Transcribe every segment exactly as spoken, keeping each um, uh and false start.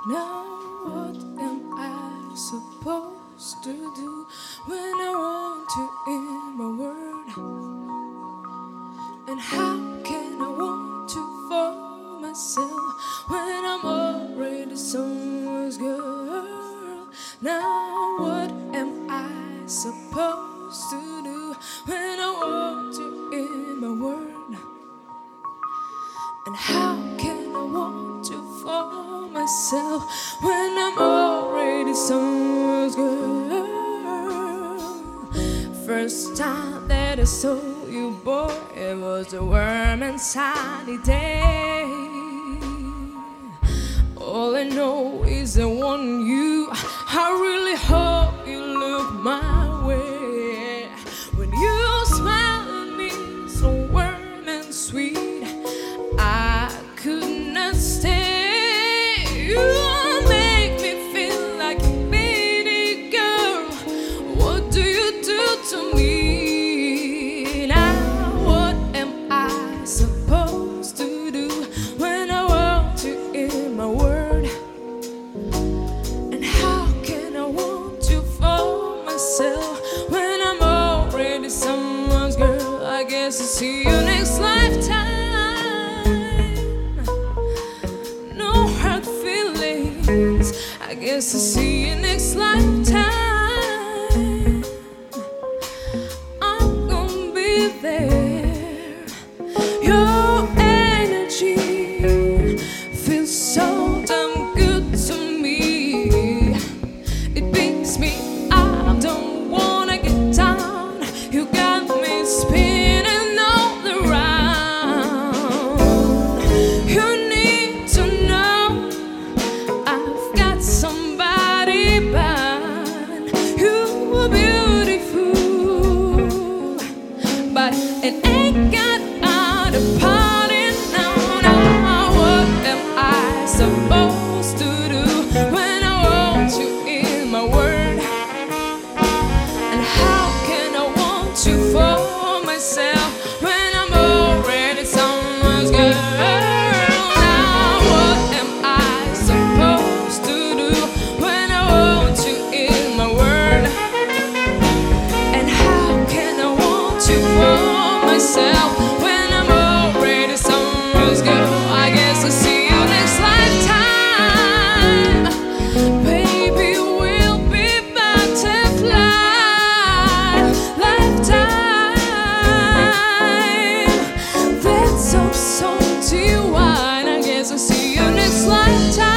Now what am I supposed to do when I want to in my word? And how can I want to for myself when I'm already someone's girl? Now what am I supposed to do when I want to in my word? And how can I want to for myself when I'm already someone's girl? First time that I saw you, boy, it was a warm and sunny day. All I know is I want you. I really hope you look my way. When you smile at me so warm and sweet, I could not stay. You make me feel like a baby girl. What do you do to me? Now what am I supposed to do when I want you in my word? And how can I want you for myself when I'm already someone's girl? I guess I'll see you next lifetime. I guess I'll see you next lifetime. I'm gonna be there. Your energy feels so damn good to me. It makes me, I don't wanna get down. You got me spinning all around. You need to know I've got somebody but you are beautiful, but it ain't got out of party now. Now what am I supposed to do when I want you in my word? And how can I want you for myself when I'm already someone's girl? When I'm already someone's girl, I guess I'll see you next lifetime. Baby, we'll be butterfly lifetime. That's so salty wine. I guess I'll see you next lifetime.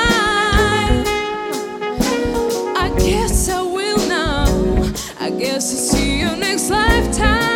I guess I will now. I guess I'll see you next lifetime.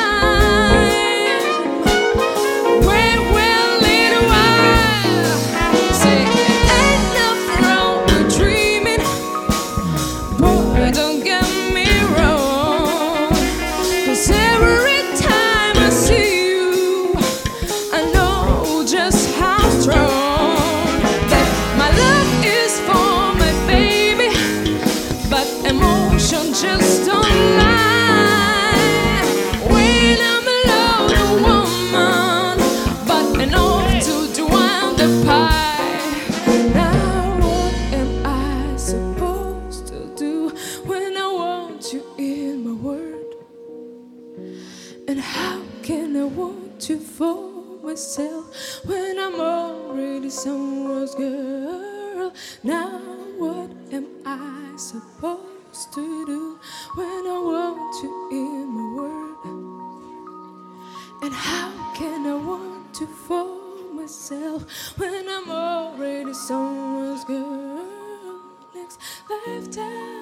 Just don't lie when I'm alone, a woman, but enough to do I'm the pie. Now what am I supposed to do when I want you in my word? And how can I want you for myself when I'm already someone's girl? Now what am I supposed to do when I want you in my word? And how can I want you for myself when I'm already someone's girl next lifetime?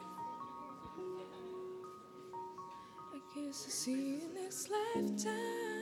I guess I'll see you next lifetime.